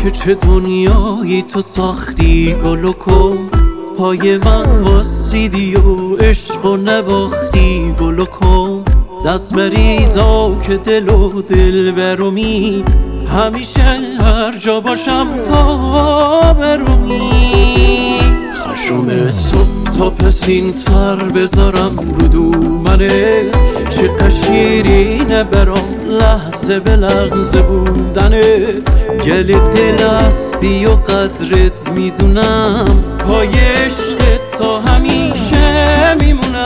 که چه دنیایی تو ساختی گل و کن، پای من واسیدی و عشق و نباختی گل و کن. دست مریزا که دل و دل برومی، همیشه هر جا باشم تا برومی. خشم صبح تا پسین سر بذارم رو دومنه، چه شیرینه برام لحظه به لحظه بودنه. گل دل هستی و قدرت میدونم، پای عشق تا همیشه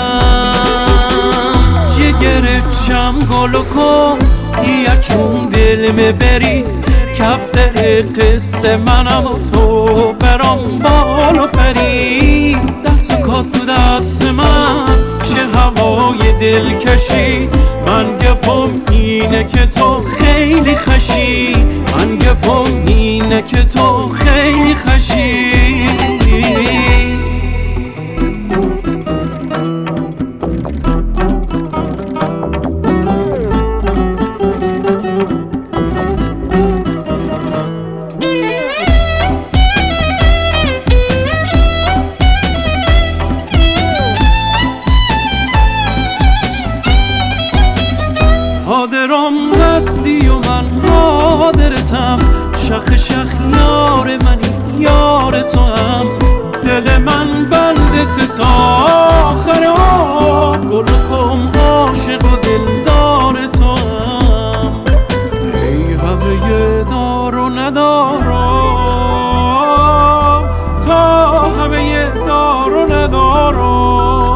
میمونم. جگرچم گلو کن یا چون دل میبری، کف دل قصه منم و تو برام بالو پری. دست کات تو دست من چه هوای دل کشی، من گفم اینه که تو خیلی خشی، من گفم اینه که تو خیلی خشی. حاضرم هستی و من حاضرتم، شخ شخ یار منی یار تو هم. دل من بندت تا آخر عمر، گل کن عاشق و دلدار تو هم. ای همه دار و ندارم، تا همه دار و ندارم.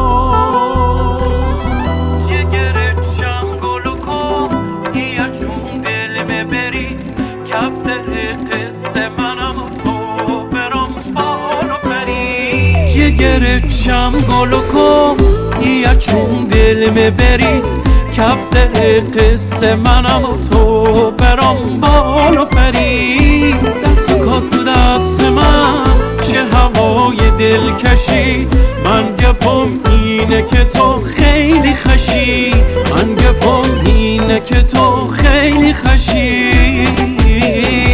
جگرچم گلو کن یا چون دل میبری، کف دل قصه منم و تو برام بالو پری. دست کات تو دست من چه هوای دل کشی، من گفم اینه که تو خیلی خشی، من گفم اینه که تو خیلی خشی.